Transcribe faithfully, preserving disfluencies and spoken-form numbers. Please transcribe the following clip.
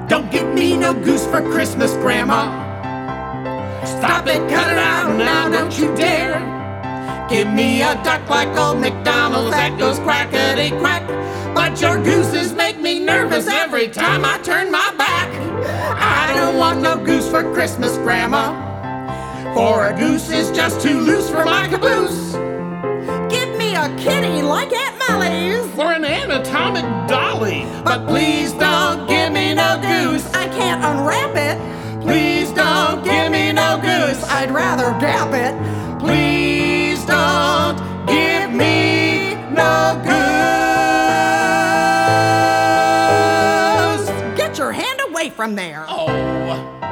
Don't give me no goose for Christmas, Grandma. Stop it, cut it out now, don't you dare. Give me a duck like old McDonald's that goes quackity-quack. But your gooses make me nervous every time I turn my back. I don't want no goose for Christmas, Grandma, for a goose is just too loose for my caboose. Give me a kitty like Aunt Molly's, For an anatomic dolly. But please don't give me no goose. I can't unwrap it. Please don't give me no goose. I'd rather gap it. Please don't give me no goose. Get your hand away from there. Oh.